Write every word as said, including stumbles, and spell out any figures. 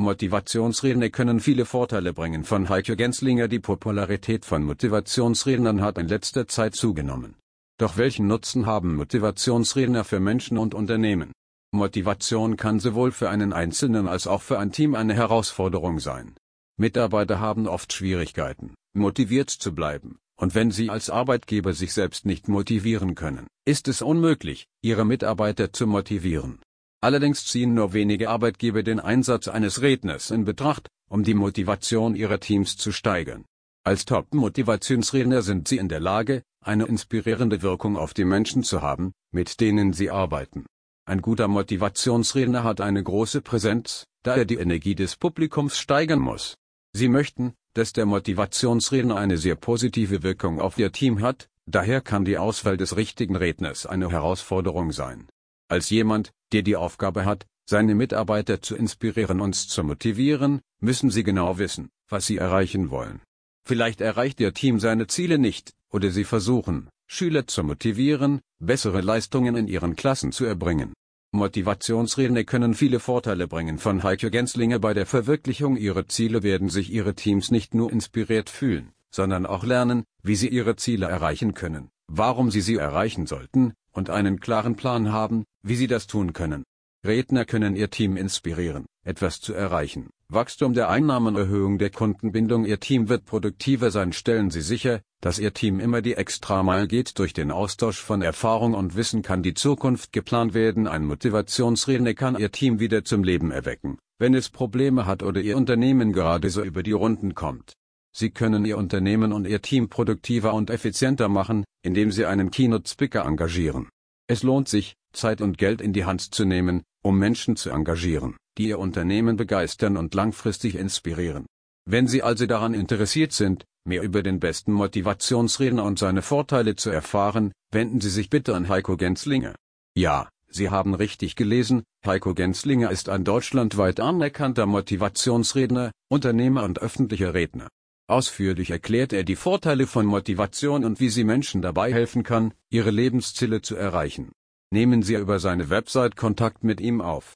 Motivationsredner können viele Vorteile bringen. Von Heiko Genslinger. Die Popularität von Motivationsrednern hat in letzter Zeit zugenommen. Doch welchen Nutzen haben Motivationsredner für Menschen und Unternehmen? Motivation kann sowohl für einen Einzelnen als auch für ein Team eine Herausforderung sein. Mitarbeiter haben oft Schwierigkeiten, motiviert zu bleiben, und wenn sie als Arbeitgeber sich selbst nicht motivieren können, ist es unmöglich, ihre Mitarbeiter zu motivieren. Allerdings ziehen nur wenige Arbeitgeber den Einsatz eines Redners in Betracht, um die Motivation ihrer Teams zu steigern. Als Top-Motivationsredner sind sie in der Lage, eine inspirierende Wirkung auf die Menschen zu haben, mit denen sie arbeiten. Ein guter Motivationsredner hat eine große Präsenz, da er die Energie des Publikums steigern muss. Sie möchten, dass der Motivationsredner eine sehr positive Wirkung auf ihr Team hat, daher kann die Auswahl des richtigen Redners eine Herausforderung sein. Als jemand, der die Aufgabe hat, seine Mitarbeiter zu inspirieren und zu motivieren, müssen sie genau wissen, was sie erreichen wollen. Vielleicht erreicht ihr Team seine Ziele nicht, oder sie versuchen, Schüler zu motivieren, bessere Leistungen in ihren Klassen zu erbringen. Motivationsredner können viele Vorteile bringen. Von Heiko Genslinger. Bei der Verwirklichung ihrer Ziele werden sich ihre Teams nicht nur inspiriert fühlen, sondern auch lernen, wie sie ihre Ziele erreichen können, warum sie sie erreichen sollten, und einen klaren Plan haben, wie sie das tun können. Redner können ihr Team inspirieren, etwas zu erreichen. Wachstum der Einnahmen, Erhöhung der Kundenbindung. Ihr Team wird produktiver sein. Stellen Sie sicher, dass Ihr Team immer die Extrameile geht. Durch den Austausch von Erfahrung und Wissen kann die Zukunft geplant werden. Ein Motivationsredner kann Ihr Team wieder zum Leben erwecken, wenn es Probleme hat oder Ihr Unternehmen gerade so über die Runden kommt. Sie können Ihr Unternehmen und Ihr Team produktiver und effizienter machen, indem Sie einen Keynote-Speaker engagieren. Es lohnt sich, Zeit und Geld in die Hand zu nehmen, um Menschen zu engagieren, die Ihr Unternehmen begeistern und langfristig inspirieren. Wenn Sie also daran interessiert sind, mehr über den besten Motivationsredner und seine Vorteile zu erfahren, wenden Sie sich bitte an Heiko Genslinger. Ja, Sie haben richtig gelesen, Heiko Genslinger ist ein deutschlandweit anerkannter Motivationsredner, Unternehmer und öffentlicher Redner. Ausführlich erklärt er die Vorteile von Motivation und wie sie Menschen dabei helfen kann, ihre Lebensziele zu erreichen. Nehmen Sie über seine Website Kontakt mit ihm auf.